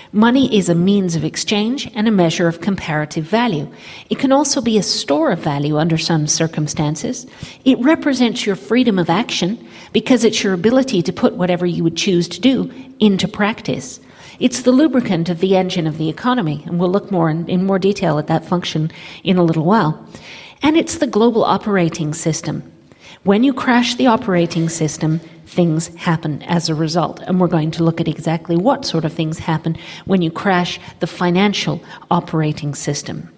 Money is a means of exchange and a measure of comparative value. It can also be a store of value under some circumstances. It represents your freedom of action because it's your ability to put whatever you would choose to do into practice. It's the lubricant of the engine of the economy, and we'll look more in more detail at that function in a little while. And it's the global operating system. When you crash the operating system, things happen as a result. And we're going to look at exactly what sort of things happen when you crash the financial operating system.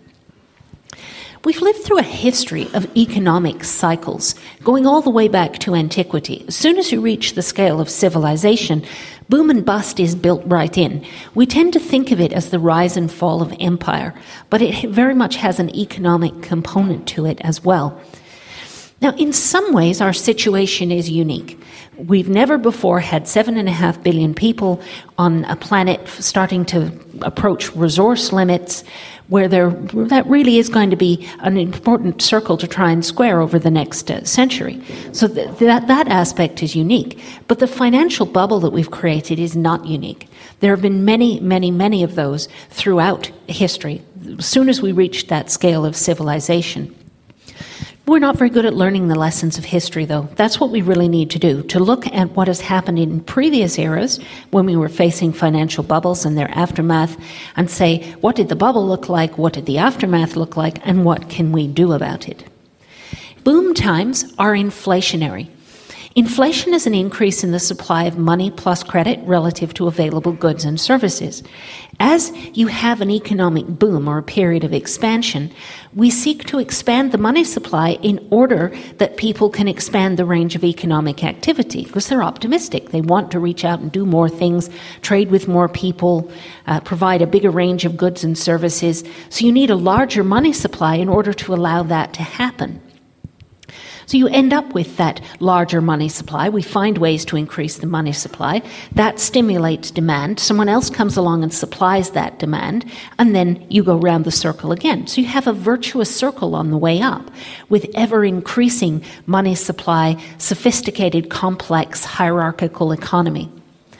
We've lived through a history of economic cycles, going all the way back to antiquity. As soon as you reach the scale of civilization, boom and bust is built right in. We tend to think of it as the rise and fall of empire, but it very much has an economic component to it as well. Now, in some ways, our situation is unique. We've never before had 7.5 billion people on a planet starting to approach resource limits, where that really is going to be an important circle to try and square over the next century. So that aspect is unique. But the financial bubble that we've created is not unique. There have been many, many, many of those throughout history, as soon as we reached that scale of civilization. We're not very good at learning the lessons of history, though. That's what we really need to do, to look at what has happened in previous eras when we were facing financial bubbles and their aftermath and say, what did the bubble look like, what did the aftermath look like, and what can we do about it? Boom times are inflationary. Inflation is an increase in the supply of money plus credit relative to available goods and services. As you have an economic boom or a period of expansion, we seek to expand the money supply in order that people can expand the range of economic activity, because they're optimistic. They want to reach out and do more things, trade with more people, provide a bigger range of goods and services. So you need a larger money supply in order to allow that to happen. So you end up with that larger money supply. We find ways to increase the money supply. That stimulates demand. Someone else comes along and supplies that demand, and then you go round the circle again. So you have a virtuous circle on the way up with ever-increasing money supply, sophisticated, complex, hierarchical economy.